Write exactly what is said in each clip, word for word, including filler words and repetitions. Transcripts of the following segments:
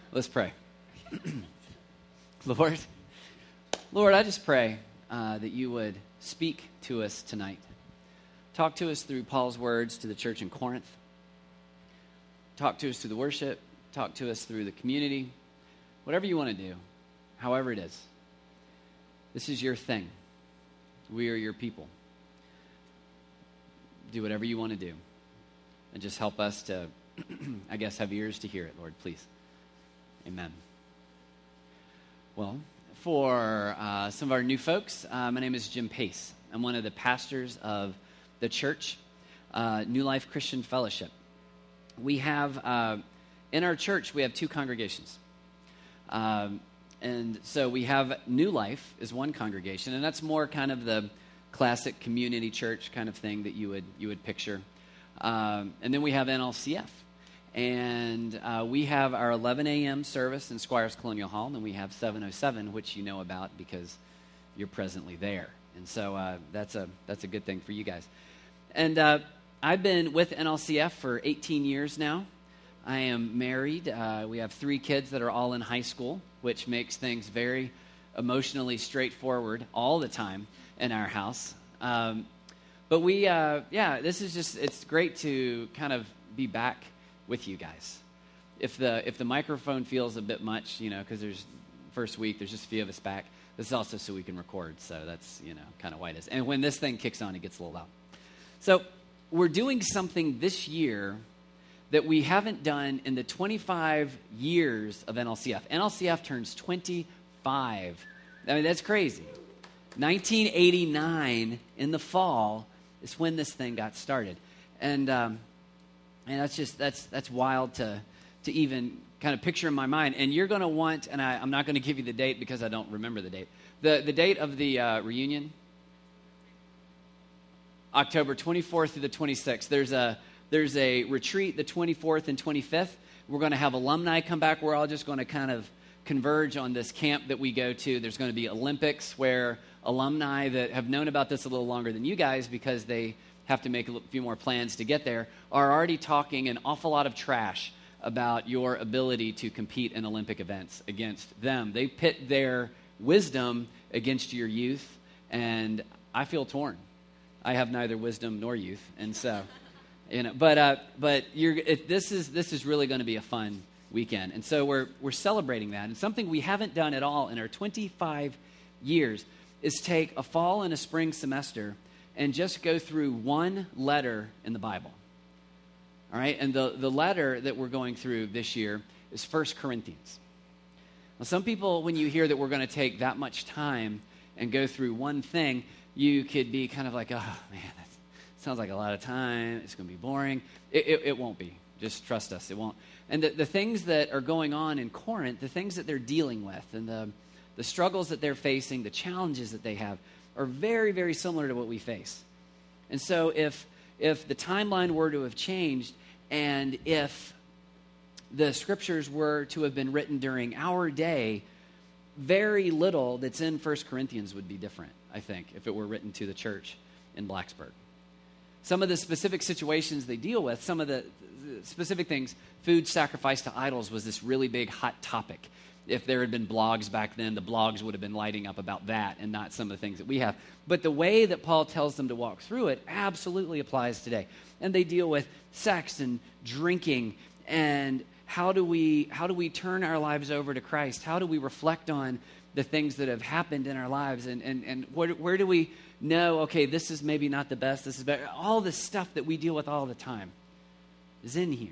Let's pray. Lord, Lord, I just pray uh, that you would speak to us tonight. Talk to us through Paul's words to the church in Corinth. Talk to us through the worship. Talk to us through the community. Whatever you want to do, however it is. This is your thing. We are your people. Do whatever you want to do. And just help us to, I guess, have ears to hear it, Lord, please. Amen. Well, for uh, some of our new folks, uh, my name is Jim Pace. I'm one of the pastors of the church, uh, New Life Christian Fellowship. We have, uh, in our church, we have two congregations. Um, and so we have New Life is one congregation, and that's more kind of the classic community church kind of thing that you would you would picture. Um, and then we have N L C F. And uh, we have our eleven a.m. service in Squires Colonial Hall, and then we have seven oh seven, which you know about because you're presently there. And so uh, that's a that's a good thing for you guys. And uh, I've been with N L C F for eighteen years now. I am married. Uh, we have three kids that are all in high school, which makes things very emotionally straightforward all the time in our house. Um, but we, uh, yeah, this is just, it's great to kind of be back with you guys. If the if the microphone feels a bit much, you know, because there's first week, there's just a few of us back. This is also so we can record, so that's, you know, kind of why it is. And when this thing kicks on, it gets a little loud. So we're doing something this year that we haven't done in the twenty-five years of N L C F. N L C F turns twenty-five. I mean, that's crazy. nineteen eighty-nine in the fall is when this thing got started. And um, and that's just, that's that's wild to to even kind of picture in my mind. And you're going to want, and I, I'm not going to give you the date because I don't remember the date. The, the date of the uh, reunion, October twenty-fourth through the twenty-sixth. There's a There's a retreat the twenty-fourth and twenty-fifth. We're going to have alumni come back. We're all just going to kind of converge on this camp that we go to. There's going to be Olympics where alumni that have known about this a little longer than you guys because they have to make a few more plans to get there are already talking an awful lot of trash about your ability to compete in Olympic events against them. They pit their wisdom against your youth, and I feel torn. I have neither wisdom nor youth, and so... You know, but uh, but you're, it, this is this is really going to be a fun weekend, and so we're we're celebrating that. And something we haven't done at all in our twenty-five years is take a fall and a spring semester and just go through one letter in the Bible. All right, and the the letter that we're going through this year is First Corinthians. Now, some people, when you hear that we're going to take that much time and go through one thing, you could be kind of like, oh man, that's sounds like a lot of time. It's going to be boring. It, it, it won't be. Just trust us. It won't. And the, the things that are going on in Corinth, the things that they're dealing with, and the, the struggles that they're facing, the challenges that they have, are very, very similar to what we face. And so if if the timeline were to have changed, and if the scriptures were to have been written during our day, very little that's in First Corinthians would be different, I think, if it were written to the church in Blacksburg. Some of the specific situations they deal with, some of the specific things, food sacrifice to idols was this really big hot topic. If there had been blogs back then, the blogs would have been lighting up about that and not some of the things that we have. But the way that Paul tells them to walk through it absolutely applies today. And they deal with sex and drinking and how do we how do we turn our lives over to Christ? How do we reflect on the things that have happened in our lives? And, and, and where, where do we know, okay, this is maybe not the best, this is better. All the stuff that we deal with all the time is in here.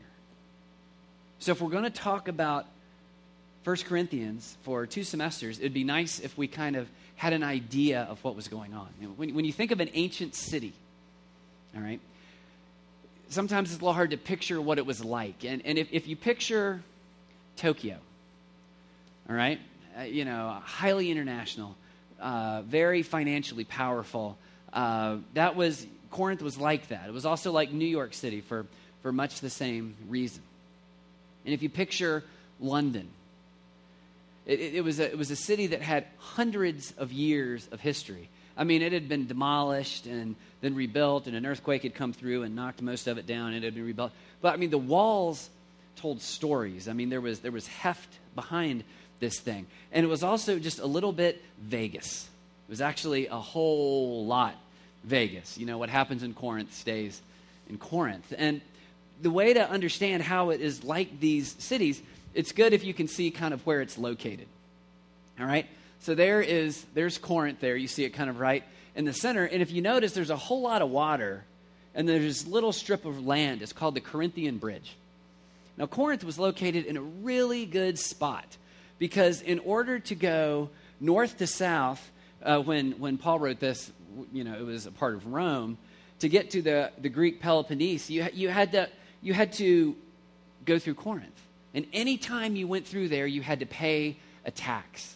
So if we're going to talk about First Corinthians for two semesters, it'd be nice if we kind of had an idea of what was going on. You know, when, when you think of an ancient city, all right, sometimes it's a little hard to picture what it was like. And, and if, if you picture Tokyo, all right, uh, you know, highly international, uh, very financially powerful, uh, that was, Corinth was like that. It was also like New York City for, for much the same reason. And if you picture London, it, it, it, was a, it was a city that had hundreds of years of history. I mean, it had been demolished and then rebuilt, and an earthquake had come through and knocked most of it down, and it had been rebuilt. But, I mean, the walls told stories. I mean, there was there was heft behind this thing. And it was also just a little bit Vegas. It was actually a whole lot Vegas. You know, what happens in Corinth stays in Corinth. And the way to understand how it is like these cities, it's good if you can see kind of where it's located. All right? So there is, there's Corinth there. You see it kind of right in the center. And if you notice, there's a whole lot of water. And there's this little strip of land. It's called the Corinthian Bridge. Now, Corinth was located in a really good spot because in order to go north to south, uh, when, when Paul wrote this, you know, it was a part of Rome, to get to the, the Greek Peloponnese, you, you, had to, you had to go through Corinth. And any time you went through there, you had to pay a tax.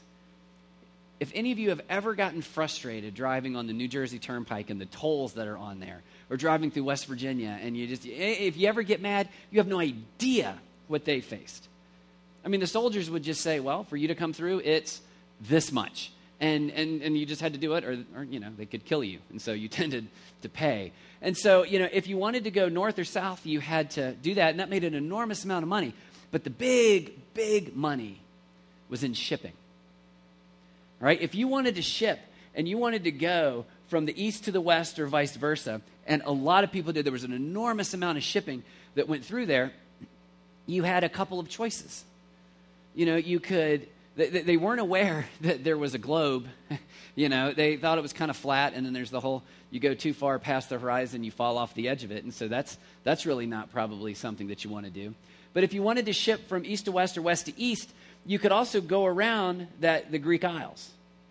If any of you have ever gotten frustrated driving on the New Jersey Turnpike and the tolls that are on there, or driving through West Virginia, and you just, if you ever get mad, you have no idea what they faced. I mean, the soldiers would just say, well, for you to come through, it's this much. And and and you just had to do it, or, or, you know, they could kill you. And so you tended to pay. And so, you know, if you wanted to go north or south, you had to do that, and that made an enormous amount of money. But the big, big money was in shipping. All right? If you wanted to ship and you wanted to go from the east to the west or vice versa, and a lot of people did, there was an enormous amount of shipping that went through there, you had a couple of choices. You know, you could, they, they weren't aware that there was a globe. You know, they thought it was kind of flat, and then there's the whole, you go too far past the horizon, you fall off the edge of it. And so that's that's really not probably something that you want to do. But if you wanted to ship from east to west or west to east, you could also go around that the Greek Isles.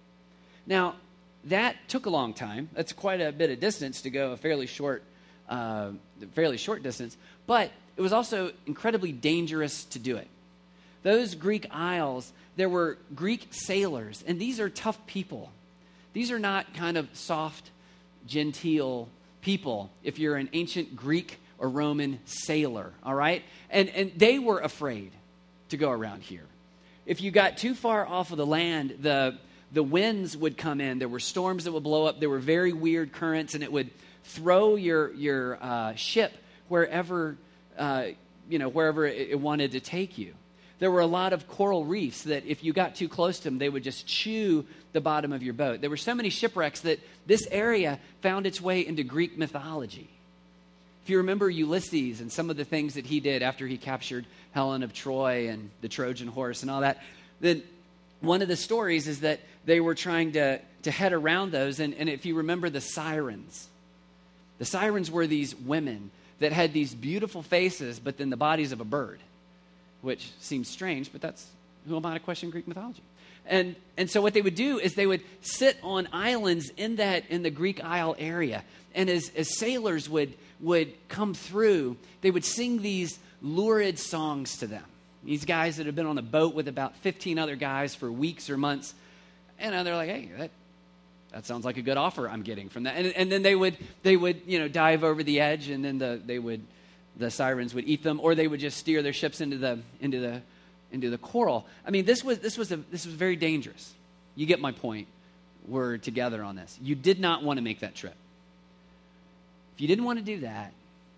Now, that took a long time. That's quite a bit of distance to go a fairly short, uh, fairly short distance. But it was also incredibly dangerous to do it. Those Greek Isles, there were Greek sailors, and these are tough people. These are not kind of soft, genteel people if you're an ancient Greek or Roman sailor, all right? And, and they were afraid to go around here. If you got too far off of the land, the, the winds would come in. There were storms that would blow up. There were very weird currents, and it would throw your, your uh, ship wherever, uh, you know, wherever it, it wanted to take you. There were a lot of coral reefs that if you got too close to them, they would just chew the bottom of your boat. There were so many shipwrecks that this area found its way into Greek mythology. If you remember Ulysses and some of the things that he did after he captured Helen of Troy and the Trojan horse and all that, then one of the stories is that they were trying to, to head around those. And, and if you remember the sirens, the sirens were these women that had these beautiful faces, but then the bodies of a bird, which seems strange, but that's, who am I to question Greek mythology? And and so what they would do is they would sit on islands in that in the Greek Isle area. And as, as sailors would, would come through, they would sing these lurid songs to them. These guys that have been on a boat with about fifteen other guys for weeks or months. And they're like, hey, that that sounds like a good offer I'm getting from that. And, and then they would, they would, you know, dive over the edge, and then the, they would... the sirens would eat them, or they would just steer their ships into the into the into the coral. I mean, this was this was a this was very dangerous. You get my point. We're together on this. You did not want to make that trip. If you didn't want to do that,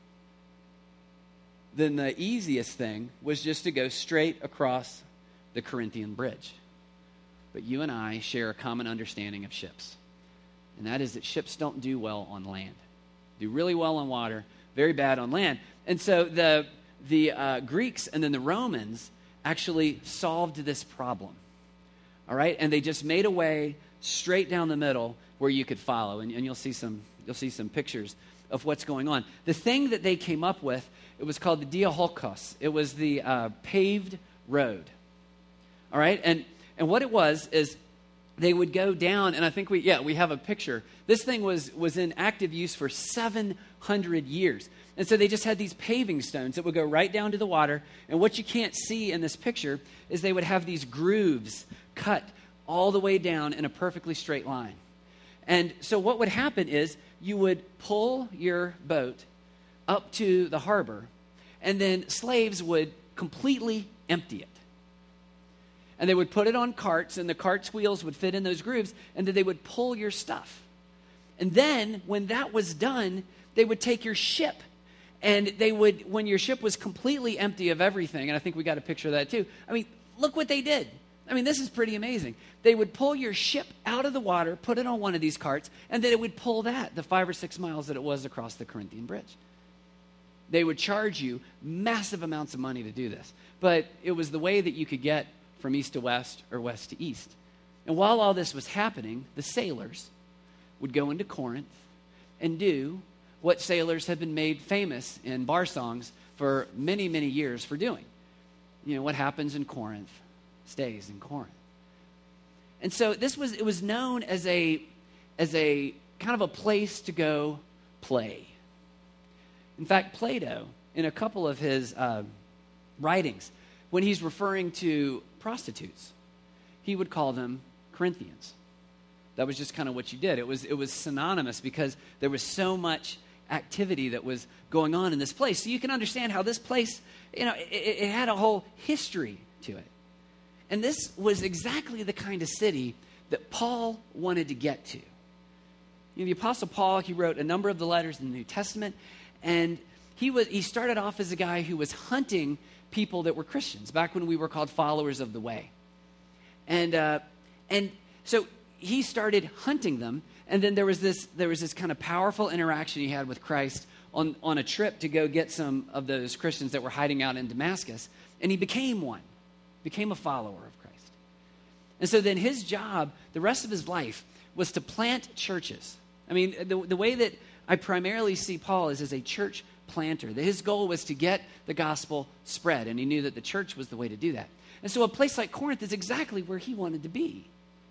then the easiest thing was just to go straight across the Corinthian Bridge. But you and I share a common understanding of ships, and that is that ships don't do well on land. Do really well on water, very bad on land. And so the the uh, Greeks and then the Romans actually solved this problem, all right? And they just made a way straight down the middle where you could follow, and, and you'll see some you'll see some pictures of what's going on. The thing that they came up with, it was called the Diaholkos. It was the uh, paved road, all right? And and what it was is they would go down, and I think we yeah we have a picture. This thing was was in active use for seven hundred years. And so they just had these paving stones that would go right down to the water. And what you can't see in this picture is they would have these grooves cut all the way down in a perfectly straight line. And so what would happen is you would pull your boat up to the harbor, and then slaves would completely empty it. And they would put it on carts, and the cart's wheels would fit in those grooves, and then they would pull your stuff. And then when that was done, they would take your ship And they would, when your ship was completely empty of everything, and I think we got a picture of that too. I mean, look what they did. I mean, this is pretty amazing. They would pull your ship out of the water, put it on one of these carts, and then it would pull that, the five or six miles that it was across the Corinthian bridge. They would charge you massive amounts of money to do this. But it was the way that you could get from east to west or west to east. And while all this was happening, the sailors would go into Corinth and do what sailors have been made famous in bar songs for many, many years for doing. You know, what happens in Corinth stays in Corinth. And so this was, it was known as a, as a kind of a place to go play. In fact, Plato, in a couple of his uh, writings, when he's referring to prostitutes, he would call them Corinthians. That was just kind of what you did. It was, it was synonymous because there was so much activity that was going on in this place. So you can understand how this place, you know, it, it had a whole history to it. And this was exactly the kind of city that Paul wanted to get to. You know, the Apostle Paul, he wrote a number of the letters in the New Testament, and he was he started off as a guy who was hunting people that were Christians, back when we were called followers of the way. And uh, and so he started hunting them, and then there was this there was this kind of powerful interaction he had with Christ on, on a trip to go get some of those Christians that were hiding out in Damascus, and he became one. Became a follower of Christ. And so then his job, the rest of his life, was to plant churches. I mean, the, the way that I primarily see Paul is as a church planter. His goal was to get the gospel spread, and he knew that the church was the way to do that. And so a place like Corinth is exactly where he wanted to be.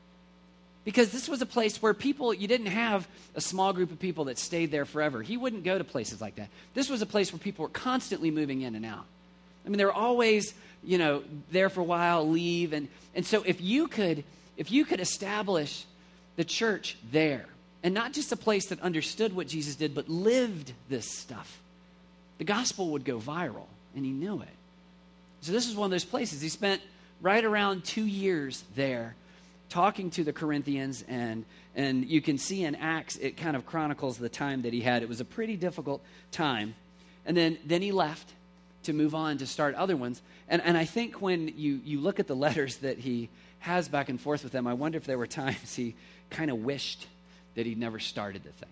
Because this was a place where people, you didn't have a small group of people that stayed there forever. He wouldn't go to places like that. This was a place where people were constantly moving in and out. I mean, they were always, you know, there for a while, leave. And, and so if you could, if you could establish the church there, and not just a place that understood what Jesus did, but lived this stuff, the gospel would go viral, and he knew it. So this is one of those places. He spent right around two years there talking to the Corinthians, and, and you can see in Acts, it kind of chronicles the time that he had. It was a pretty difficult time. And then, then he left to move on to start other ones. And, and I think when you, you look at the letters that he has back and forth with them, I wonder if there were times he kind of wished that he'd never started the thing.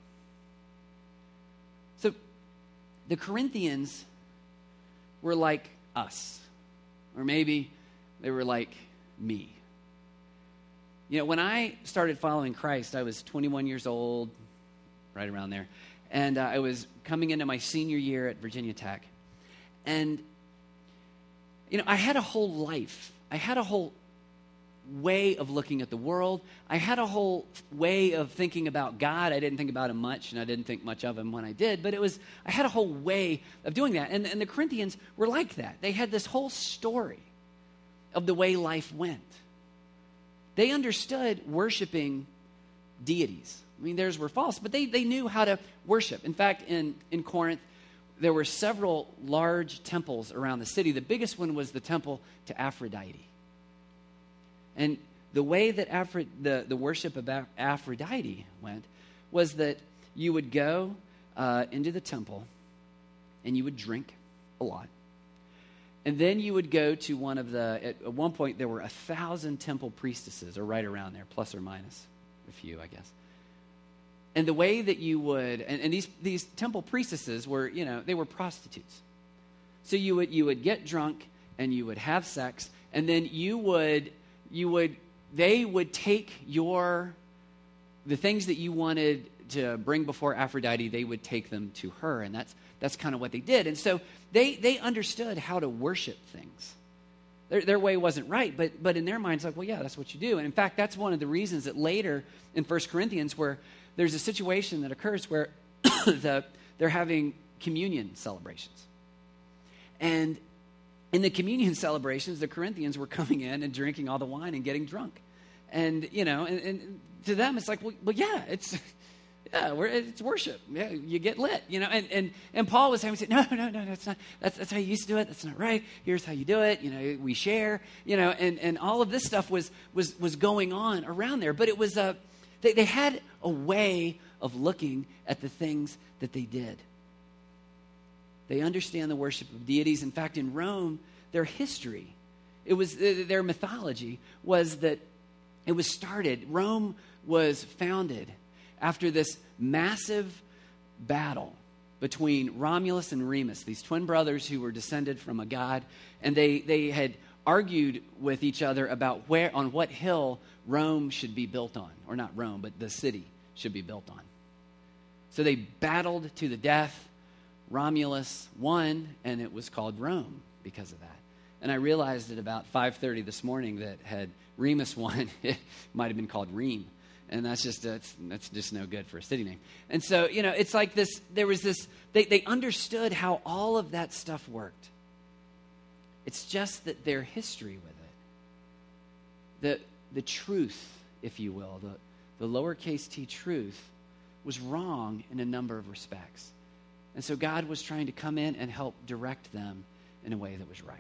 So the Corinthians were like us, or maybe they were like me. You know, when I started following Christ, I was twenty-one years old, right around there, and uh, I was coming into my senior year at Virginia Tech. And, you know, I had a whole life. I had a whole way of looking at the world. I had a whole way of thinking about God. I didn't think about him much, and I didn't think much of him when I did. But it was, I had a whole way of doing that. And, and the Corinthians were like that. They had this whole story of the way life went. They understood worshiping deities. I mean, theirs were false, but they, they knew how to worship. In fact, in, in Corinth, there were several large temples around the city. The biggest one was the temple to Aphrodite. And the way that Aphro- the, the worship of Aphrodite went was that you would go uh, into the temple and you would drink a lot. And then you would go to one of the, at, at one point there were a thousand temple priestesses, or right around there, plus or minus a few, I guess. And the way that you would, and, and these, these temple priestesses were, you know, they were prostitutes. So you would you would get drunk and you would have sex, and then you would, you would, they would take your, the things that you wanted to bring before Aphrodite, they would take them to her, and that's that's kind of what they did. And so they they understood how to worship things. Their, their way wasn't right, but but in their minds, like, well, yeah, that's what you do. And in fact, that's one of the reasons that later in First Corinthians, where there's a situation that occurs where the, they're having communion celebrations. And in the communion celebrations, the Corinthians were coming in and drinking all the wine and getting drunk. And, you know, and, and to them, it's like, well, well yeah, it's yeah, we're, it's worship. Yeah, you get lit, you know. And and, and Paul was having to say, no, no, no, that's not, that's, that's how you used to do it. That's not right. Here's how you do it. You know, we share, you know, and, and all of this stuff was was was going on around there. But it was a, they, they had a way of looking at the things that they did. They understand the worship of deities. In fact, in Rome, their history, it was their mythology was that it was started. Rome was founded after this massive battle between Romulus and Remus, these twin brothers who were descended from a god, and they, they had argued with each other about where on what hill Rome should be built on, or not Rome, but the city should be built on. So they battled to the death. Romulus won, and it was called Rome because of that. And I realized at about five thirty this morning that had Remus won, it might have been called Ream. And that's just that's, that's just no good for a city name. And so, you know, it's like this, there was this, they, they understood how all of that stuff worked. It's just that their history with it, the, the truth, if you will, the, the lowercase t truth, was wrong in a number of respects. And so God was trying to come in and help direct them in a way that was right.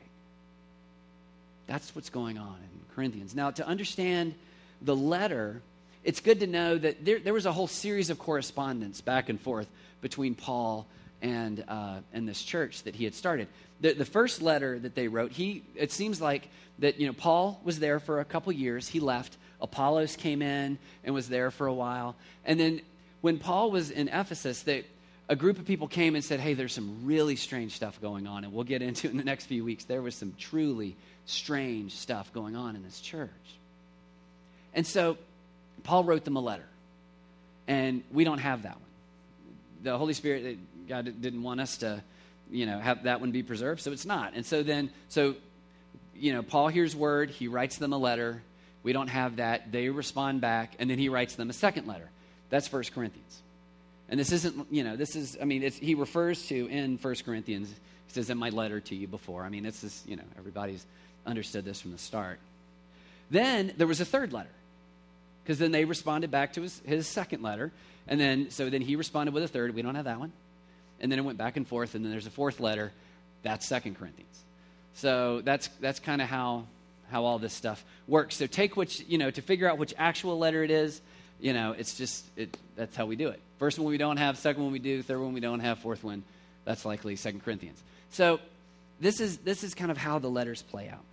That's what's going on in Corinthians. Now, to understand the letter, it's good to know that there, there was a whole series of correspondence back and forth between Paul and uh, and this church that he had started. The, the first letter that they wrote, he it seems like that you know Paul was there for a couple years. He left. Apollos came in and was there for a while. And then when Paul was in Ephesus, they, a group of people came and said, hey, there's some really strange stuff going on, and we'll get into it in the next few weeks. There was some truly strange stuff going on in this church. And so Paul wrote them a letter, and we don't have that one. The Holy Spirit, God didn't want us to, you know, have that one be preserved, so it's not. And so then, so, you know, Paul hears word, he writes them a letter. We don't have that. They respond back, and then he writes them a second letter. That's First Corinthians. And this isn't, you know, this is, I mean, it's, he refers to in First Corinthians, he says, in my letter to you before. I mean, it's this, you know, everybody's understood this from the start. Then there was a third letter, because then they responded back to his, his second letter. And then, so then he responded with a third. We don't have that one. And then it went back and forth, and then there's a fourth letter. That's Second Corinthians. So that's that's kind of how how all this stuff works. So take which, you know, to figure out which actual letter it is, you know, it's just, it, that's how we do it. First one we don't have, second one we do, third one we don't have, fourth one, that's likely Second Corinthians. So this is this is kind of how the letters play out.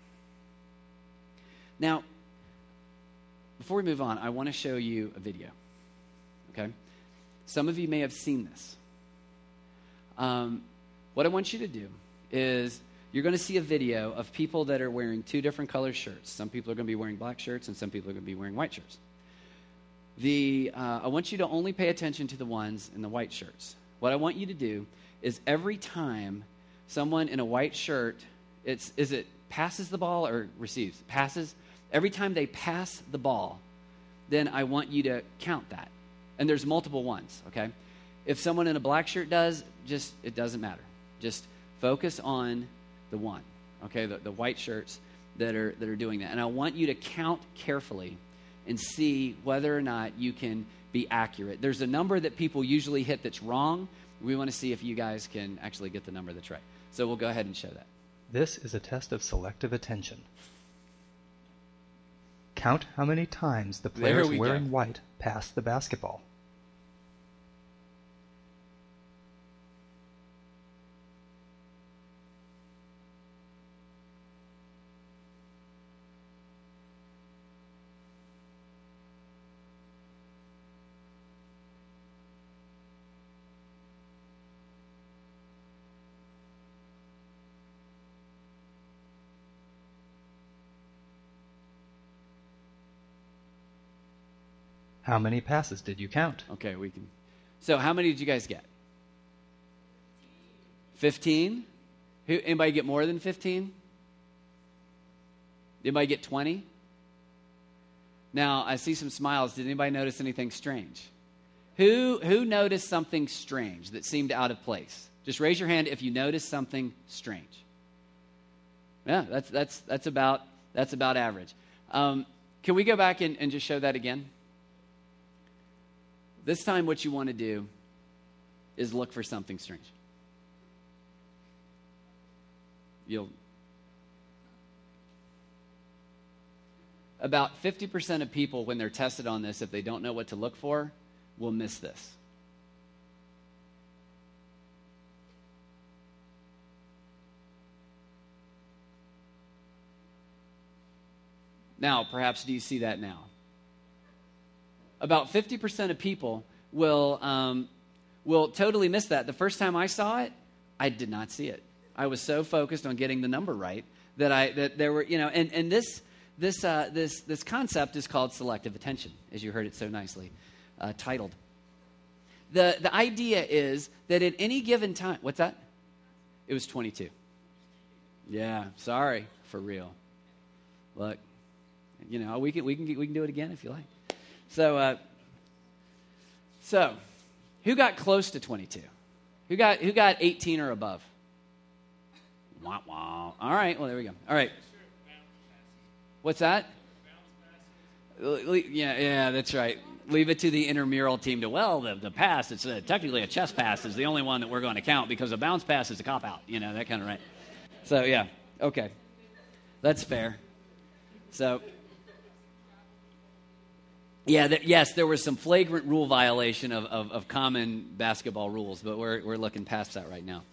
Now, before we move on, I want to show you a video, okay? Some of you may have seen this. Um, what I want you to do is you're going to see a video of people that are wearing two different color shirts. Some people are going to be wearing black shirts, and some people are going to be wearing white shirts. The uh, I want you to only pay attention to the ones in the white shirts. What I want you to do is every time someone in a white shirt, it's is it passes the ball or receives? Passes. Every time they pass the ball, then I want you to count that. And there's multiple ones, okay? If someone in a black shirt does, just, it doesn't matter. Just focus on the one, okay? The, the white shirts that are that are doing that. And I want you to count carefully and see whether or not you can be accurate. There's a number that people usually hit that's wrong. We want to see if you guys can actually get the number that's right. So we'll go ahead and show that. This is a test of selective attention. Count how many times the players we wearing go. white pass the basketball. How many passes did you count? Okay, we can. So how many did you guys get? fifteen? Who, anybody get more than fifteen? Anybody get twenty? Now, I see some smiles. Did anybody notice anything strange? Who who noticed something strange that seemed out of place? Just raise your hand if you noticed something strange. Yeah, that's that's that's about that's about average. Um, can we go back and, and just show that again? This time what you want to do is look for something strange. You'll About fifty percent of people, when they're tested on this, if they don't know what to look for, will miss this. Now, perhaps do you see that now? About fifty percent of people will um, will totally miss that. The first time I saw it, I did not see it. I was so focused on getting the number right that I that there were, you know, and, and this this uh, this this concept is called selective attention, as you heard it so nicely uh, titled. The the idea is that at any given time, what's that? It was twenty-two. Yeah, sorry, for real. Look, you know, we can we can we can do it again if you like. So, uh, so, who got close to twenty-two? Who got who got eighteen or above? Wah, wah. All right, well, there we go. All right. What's that? Yeah, yeah, that's right. Leave it to the intramural team to, well, the, the pass, it's a, technically a chest pass is the only one that we're going to count because a bounce pass is a cop-out, you know, that kind of right. So, yeah, okay. That's fair. So, yeah, th- yes, there was some flagrant rule violation of, of, of common basketball rules, but we're we're looking past that right now.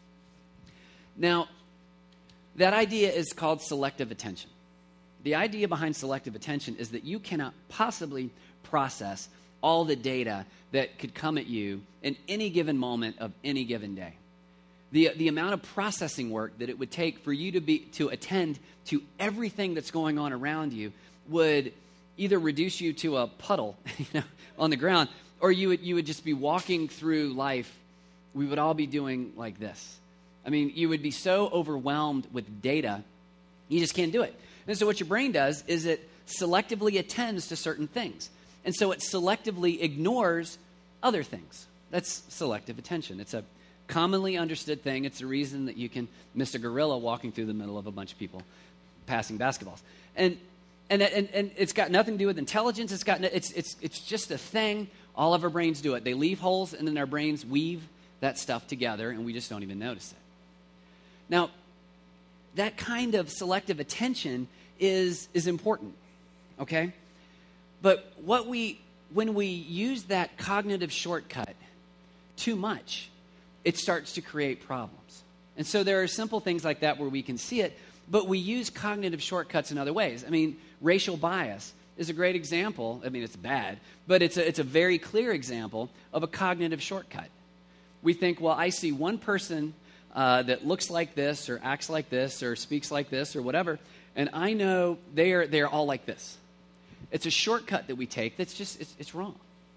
Now, that idea is called selective attention. The idea behind selective attention is that you cannot possibly process all the data that could come at you in any given moment of any given day. The, the amount of processing work that it would take for you to be to attend to everything that's going on around you would either reduce you to a puddle, you know, on the ground, or you would you would just be walking through life. We would all be doing like this. I mean, you would be so overwhelmed with data, you just can't do it. And so what your brain does is it selectively attends to certain things. And so it selectively ignores other things. That's selective attention. It's a commonly understood thing. It's the reason that you can miss a gorilla walking through the middle of a bunch of people passing basketballs. And and and, and it's got nothing to do with intelligence. It's got no, it's it's it's just a thing. All of our brains do it. They leave holes, and then our brains weave that stuff together, and we just don't even notice it. Now, that kind of selective attention is is important, okay? But what we when we use that cognitive shortcut too much, it starts to create problems. And so there are simple things like that where we can see it, but we use cognitive shortcuts in other ways. I mean, racial bias is a great example. I mean, it's bad, but it's a, it's a very clear example of a cognitive shortcut. We think, well, I see one person uh, that looks like this or acts like this or speaks like this or whatever, and I know they are they're all like this. It's a shortcut that we take that's just, it's, it's wrong.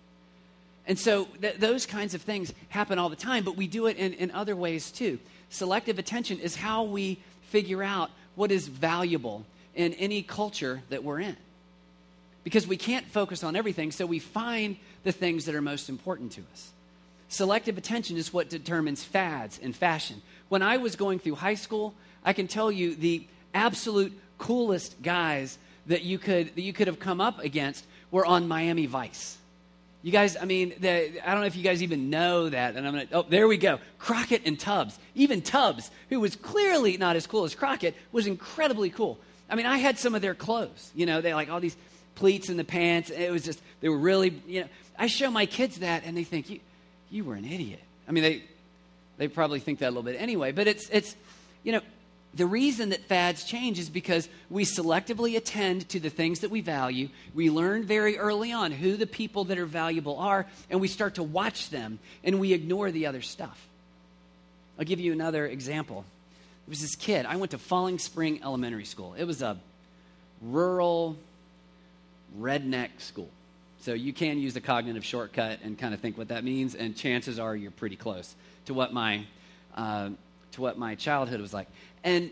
And so th- those kinds of things happen all the time, but we do it in, in other ways too. Selective attention is how we figure out what is valuable in any culture that we're in. Because we can't focus on everything, so we find the things that are most important to us. Selective attention is what determines fads and fashion. When I was going through high school, I can tell you the absolute coolest guys that you could that you could have come up against were on Miami Vice. You guys, I mean, the, I don't know if you guys even know that. And I'm gonna, oh, there we go. Crockett and Tubbs. Even Tubbs, who was clearly not as cool as Crockett, was incredibly cool. I mean, I had some of their clothes. You know, they like all these pleats in the pants. It was just, they were really, you know, I show my kids that and they think, you you were an idiot. I mean, they they probably think that a little bit anyway. But it's, it's you know, the reason that fads change is because we selectively attend to the things that we value. We learn very early on who the people that are valuable are, and we start to watch them, and we ignore the other stuff. I'll give you another example. There was this kid. I went to Falling Spring Elementary School. It was a rural, redneck school. So you can use the cognitive shortcut and kind of think what that means, and chances are you're pretty close to what my uh, to what my childhood was like. And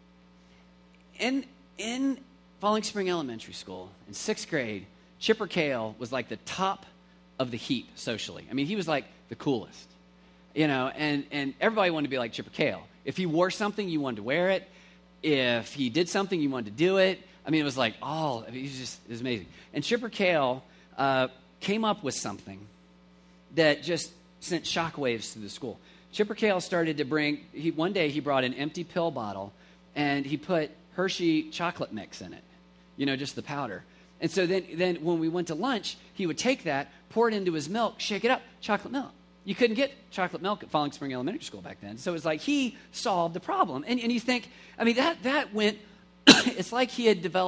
in in Falling Spring Elementary School, in sixth grade, Chipper Cale was like the top of the heap socially. I mean, he was like the coolest, you know, and, and everybody wanted to be like Chipper Cale. If he wore something, you wanted to wear it. If he did something, you wanted to do it. I mean, it was like all, I mean, it was just, it was amazing. And Chipper Cale uh, came up with something that just sent shockwaves through the school. Chipper Cale started to bring, he, one day he brought an empty pill bottle and he put Hershey chocolate mix in it, you know, just the powder. And so then, then when we went to lunch, he would take that, pour it into his milk, shake it up, chocolate milk. You couldn't get chocolate milk at Falling Spring Elementary School back then. So it was like he solved the problem. And, and you think, I mean, that, that went, it's like he had developed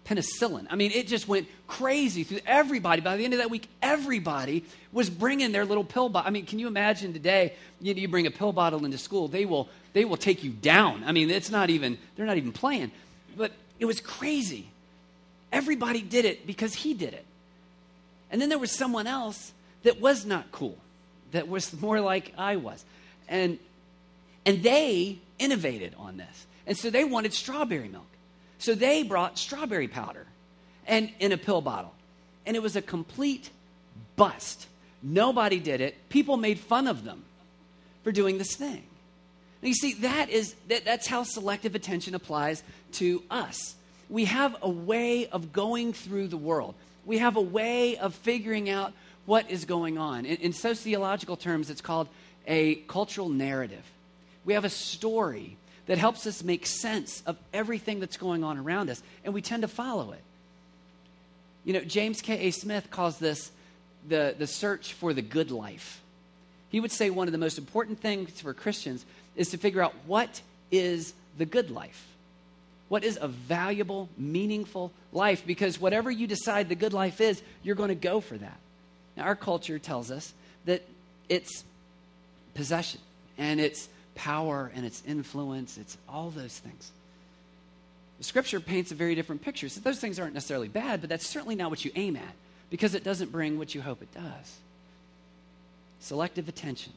penicillin. I mean, it just went crazy through everybody. By the end of that week, everybody was bringing their little pill bottle. I mean, can you imagine today, you, you bring a pill bottle into school, they will they will take you down. I mean, it's not even, they're not even playing. But it was crazy. Everybody did it because he did it. And then there was someone else that was not cool, that was more like I was. And, and they innovated on this. And so they wanted strawberry milk. So they brought strawberry powder and in a pill bottle. And it was a complete bust. Nobody did it. People made fun of them for doing this thing. Now, you see, that is that, that's how selective attention applies to us. We have a way of going through the world. We have a way of figuring out what is going on. In, in sociological terms, it's called a cultural narrative. We have a story that helps us make sense of everything that's going on around us, and we tend to follow it. You know, James K A. Smith calls this the, the search for the good life. He would say one of the most important things for Christians is to figure out what is the good life. What is a valuable, meaningful life? Because whatever you decide the good life is, you're going to go for that. Now, our culture tells us that it's possession, and it's power, and it's influence, it's all those things. The Scripture paints a very different picture. So those things aren't necessarily bad, but that's certainly not what you aim at, because it doesn't bring what you hope it does. Selective attention.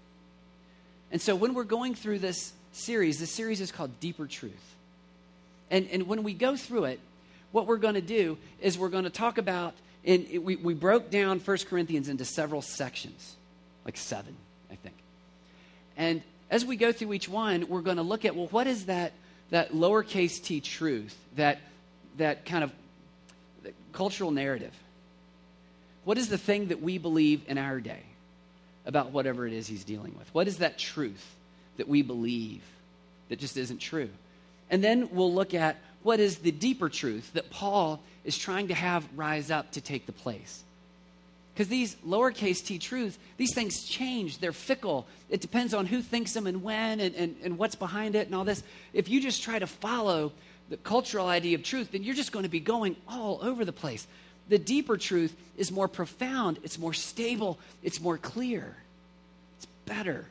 And so when we're going through this series, this series is called Deeper Truth. And, and when we go through it, what we're going to do is we're going to talk about, and we, we broke down First Corinthians into several sections, like seven, I think. And as we go through each one, we're going to look at, well, what is that, that lowercase t truth, that, that kind of cultural narrative? What is the thing that we believe in our day about whatever it is he's dealing with? What is that truth that we believe that just isn't true? And then we'll look at what is the deeper truth that Paul is trying to have rise up to take the place. Because these lowercase t truths, these things change. They're fickle. It depends on who thinks them and when and, and, and what's behind it and all this. If you just try to follow the cultural idea of truth, then you're just going to be going all over the place. The deeper truth is more profound. It's more stable. It's more clear. It's better.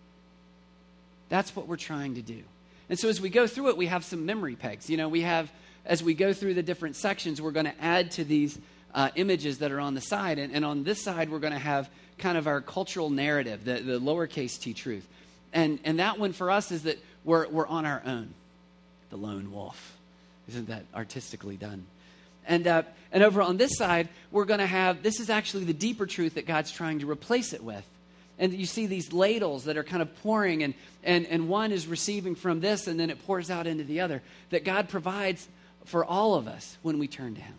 That's what we're trying to do. And so as we go through it, we have some memory pegs. You know, we have, as we go through the different sections, we're going to add to these uh, images that are on the side. And, and on this side, we're going to have kind of our cultural narrative, the, the lowercase t truth. And, and that one for us is that we're, we're on our own. The lone wolf. Isn't that artistically done? And, uh, and over on this side, we're going to have, this is actually the deeper truth that God's trying to replace it with. And you see these ladles that are kind of pouring, and, and, and one is receiving from this, and then it pours out into the other, that God provides for all of us when we turn to him.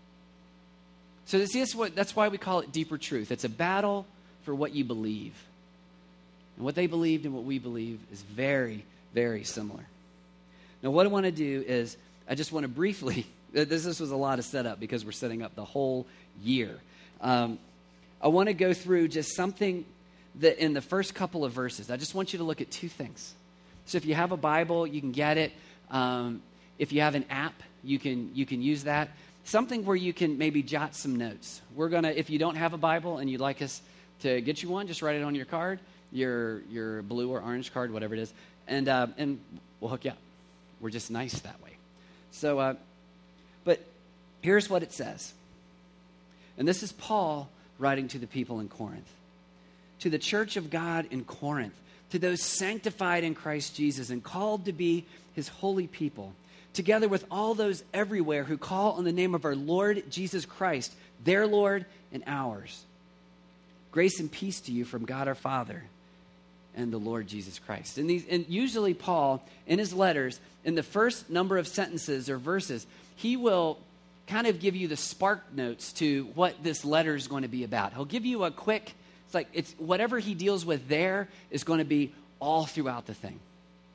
So this is what, that's why we call it deeper truth. It's a battle for what you believe. And what they believed and what we believe is very, very similar. Now what I want to do is, I just want to briefly, this, this was a lot of setup because we're setting up the whole year. Um, I want to go through just something that in the first couple of verses, I just want you to look at two things. So if you have a Bible, you can get it. Um, if you have an app, you can you can use that. Something where you can maybe jot some notes. We're gonna, if you don't have a Bible and you'd like us to get you one, just write it on your card, your your blue or orange card, whatever it is, and uh, and we'll hook you up. We're just nice that way. So, uh, but here's what it says, and this is Paul writing to the people in Corinth. To the church of God in Corinth, to those sanctified in Christ Jesus and called to be his holy people, together with all those everywhere who call on the name of our Lord Jesus Christ, their Lord and ours. Grace and peace to you from God our Father and the Lord Jesus Christ. And, these, and usually Paul, in his letters, in the first number of sentences or verses, he will kind of give you the spark notes to what this letter is going to be about. He'll give you a quick, it's like it's whatever he deals with there is going to be all throughout the thing.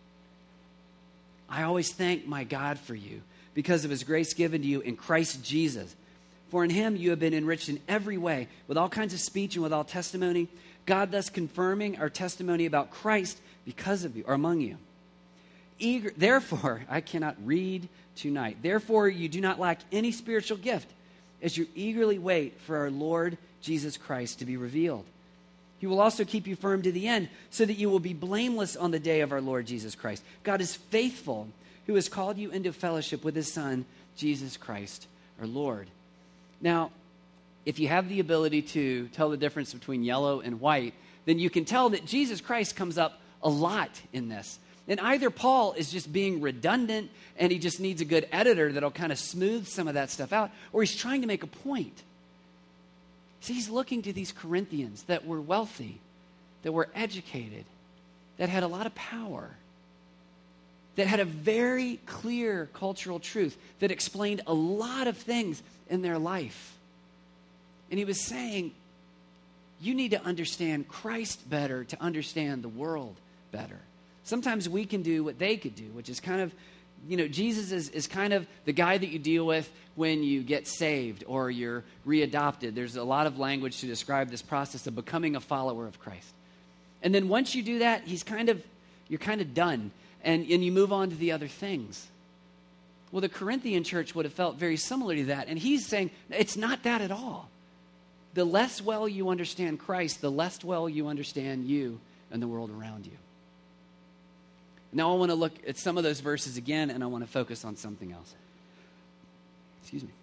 I always thank my God for you because of his grace given to you in Christ Jesus. For in him you have been enriched in every way with all kinds of speech and with all testimony. God thus confirming our testimony about Christ because of you or among you. Eager, therefore, I cannot read tonight. Therefore, you do not lack any spiritual gift as you eagerly wait for our Lord Jesus Christ to be revealed. He will also keep you firm to the end so that you will be blameless on the day of our Lord Jesus Christ. God is faithful, who has called you into fellowship with his Son, Jesus Christ, our Lord. Now, if you have the ability to tell the difference between yellow and white, then you can tell that Jesus Christ comes up a lot in this. And either Paul is just being redundant and he just needs a good editor that'll kind of smooth some of that stuff out, or he's trying to make a point. See, he's looking to these Corinthians that were wealthy, that were educated, that had a lot of power, that had a very clear cultural truth that explained a lot of things in their life. And he was saying, you need to understand Christ better to understand the world better. Sometimes we can do what they could do, which is kind of, you know, Jesus is, is kind of the guy that you deal with when you get saved or you're readopted. There's a lot of language to describe this process of becoming a follower of Christ. And then once you do that, he's kind of, you're kind of done, and, and you move on to the other things. Well, the Corinthian church would have felt very similar to that, and he's saying, it's not that at all. The less well you understand Christ, the less well you understand you and the world around you. Now I want to look at some of those verses again, and I want to focus on something else. Excuse me.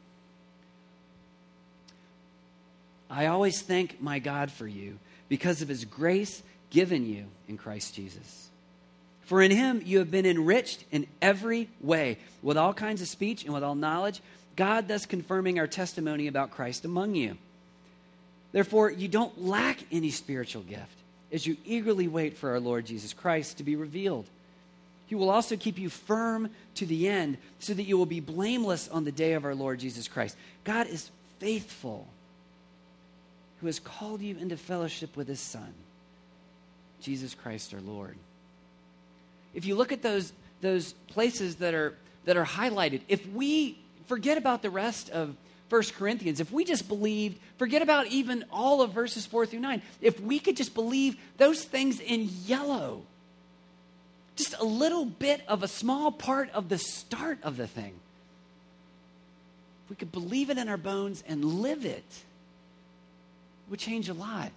I always thank my God for you because of his grace given you in Christ Jesus. For in him you have been enriched in every way, with all kinds of speech and with all knowledge, God thus confirming our testimony about Christ among you. Therefore, you don't lack any spiritual gift as you eagerly wait for our Lord Jesus Christ to be revealed. He will also keep you firm to the end so that you will be blameless on the day of our Lord Jesus Christ. God is faithful, who has called you into fellowship with his Son, Jesus Christ our Lord. If you look at those, those places that are, that are highlighted, if we forget about the rest of First Corinthians, if we just believed, forget about even all of verses four through nine, if we could just believe those things in yellow, just a little bit of a small part of the start of the thing, if we could believe it in our bones and live it, it would change a lot.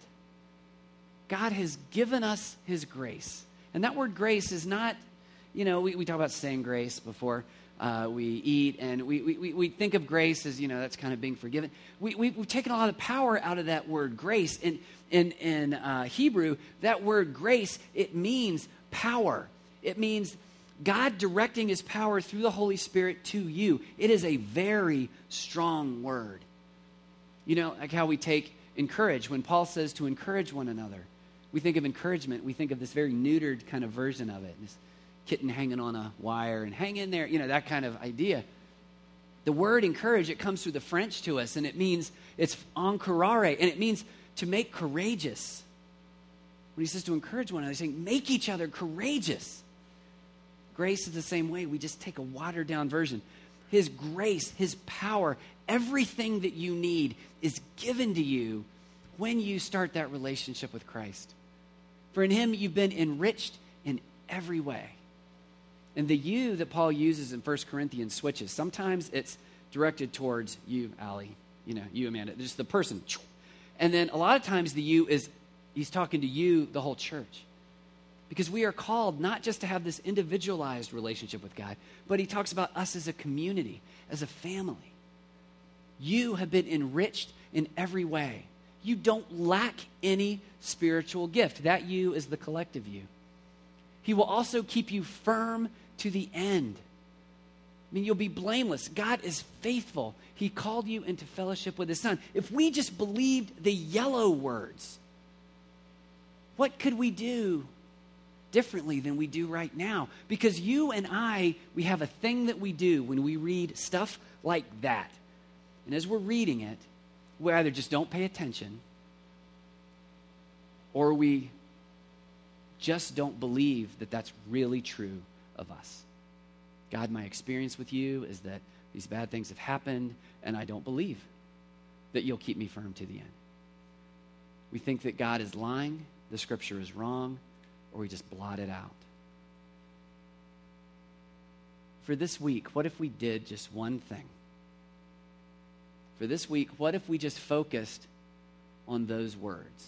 God has given us his grace. And that word grace is not, you know, we, we talk about saying grace before uh, we eat, and we, we, we think of grace as, you know, that's kind of being forgiven. We, we, we've taken a lot of power out of that word grace. In, in, in uh, Hebrew, that word grace, it means power. It means God directing his power through the Holy Spirit to you. It is a very strong word. You know, like how we take encourage. When Paul says to encourage one another, we think of encouragement. We think of this very neutered kind of version of it. This kitten hanging on a wire and hang in there, you know, that kind of idea. The word encourage, it comes through the French to us, and it means, it's encourare, and it means to make courageous. When he says to encourage one another, he's saying, make each other courageous. Grace is the same way. We just take a watered down version. His grace, his power, everything that you need is given to you when you start that relationship with Christ. For in him you've been enriched in every way. And the you that Paul uses in First Corinthians switches. Sometimes it's directed towards you, Allie. You know, you, Amanda. Just the person. And then a lot of times the you is, he's talking to you, the whole church. Because we are called not just to have this individualized relationship with God, but he talks about us as a community, as a family. You have been enriched in every way. You don't lack any spiritual gift. That you is the collective you. He will also keep you firm to the end. I mean, you'll be blameless. God is faithful. He called you into fellowship with his Son. If we just believed the yellow words, what could we do differently than we do right now? Because you and I, we have a thing that we do when we read stuff like that. And as we're reading it, we either just don't pay attention or we just don't believe that that's really true of us. God, my experience with you is that these bad things have happened, and I don't believe that you'll keep me firm to the end. We think that God is lying, the scripture is wrong, or we just blot it out. for this week, what if we did just one thing? For this week, what if we just focused on those words?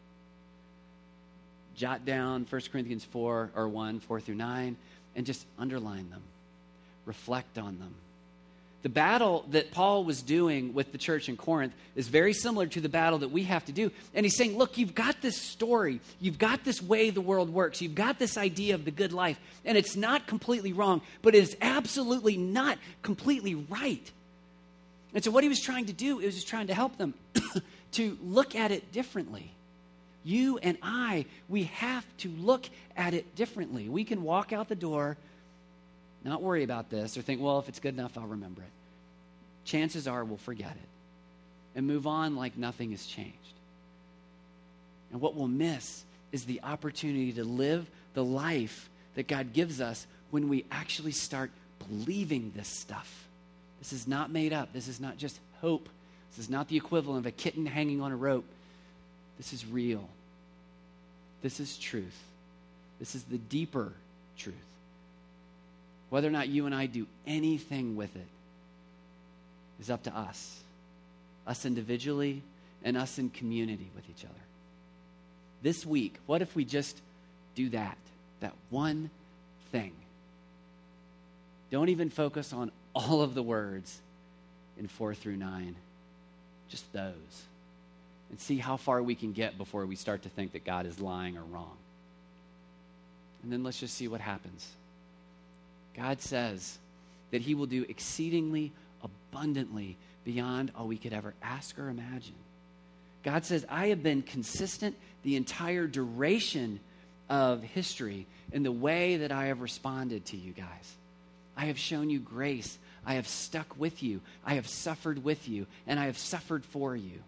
Jot down First Corinthians four or one, four through nine, and just underline them. Reflect on them. The battle that Paul was doing with the church in Corinth is very similar to the battle that we have to do. And he's saying, look, you've got this story. You've got this way the world works. You've got this idea of the good life. And it's not completely wrong, but it is absolutely not completely right. And so what he was trying to do, it was just trying to help them to look at it differently. You and I, we have to look at it differently. We can walk out the door, not worry about this, or think, well, if it's good enough, I'll remember it. Chances are we'll forget it and move on like nothing has changed. And what we'll miss is the opportunity to live the life that God gives us when we actually start believing this stuff. This is not made up. This is not just hope. This is not the equivalent of a kitten hanging on a rope. This is real. This is truth. This is the deeper truth. Whether or not you and I do anything with it is up to us. Us individually and us in community with each other. This week, what if we just do that? That one thing. Don't even focus on all of the words in four through nine. Just those. And see how far we can get before we start to think that God is lying or wrong. And then let's just see what happens. God says that he will do exceedingly abundantly beyond all we could ever ask or imagine. God says, I have been consistent the entire duration of history in the way that I have responded to you guys. I have shown you grace. I have stuck with you. I have suffered with you, and I have suffered for you.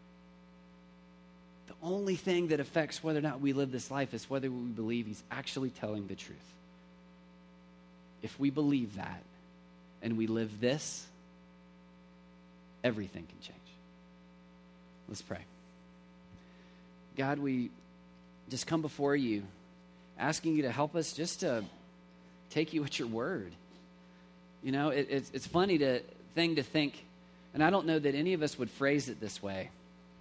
The only thing that affects whether or not we live this life is whether we believe he's actually telling the truth. If we believe that and we live this, everything can change. Let's pray. God, we just come before you, asking you to help us just to take you at your word. You know, it, it's it's funny to thing to think, and I don't know that any of us would phrase it this way,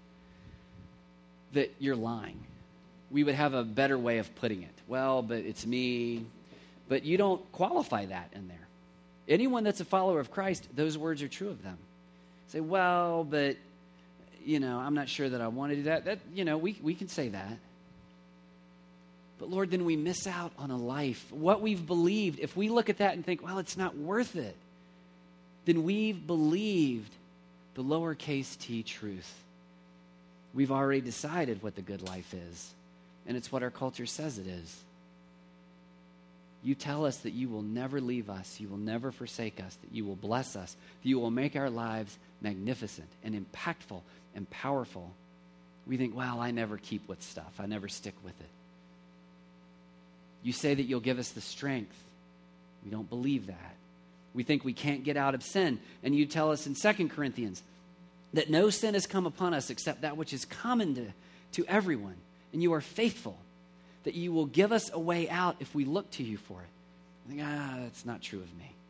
that you're lying. We would have a better way of putting it. Well, but it's me. But you don't qualify that in there. Anyone that's a follower of Christ, those words are true of them. Say, well, but, you know, I'm not sure that I want to do that. That, you know, we, we can say that. But Lord, then we miss out on a life. What we've believed, if we look at that and think, well, it's not worth it, then we've believed the lowercase t truth. We've already decided what the good life is, and it's what our culture says it is. You tell us that you will never leave us, you will never forsake us, that you will bless us, that you will make our lives magnificent and impactful and powerful. We think, well, I never keep with stuff. I never stick with it. You say that you'll give us the strength. We don't believe that. We think we can't get out of sin. And you tell us in Second Corinthians that no sin has come upon us except that which is common to, to everyone. And you are faithful, that you will give us a way out if we look to you for it. I think, ah, that's not true of me.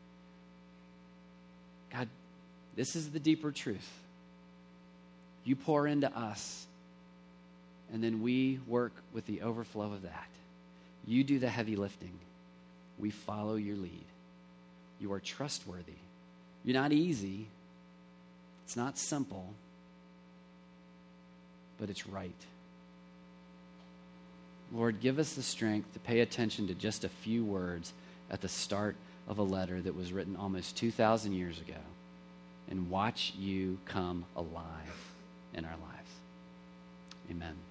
God, this is the deeper truth. You pour into us, and then we work with the overflow of that. You do the heavy lifting. We follow your lead. You are trustworthy. You're not easy. It's not simple, but it's right. Lord, give us the strength to pay attention to just a few words at the start of a letter that was written almost two thousand years ago and watch you come alive in our lives. Amen.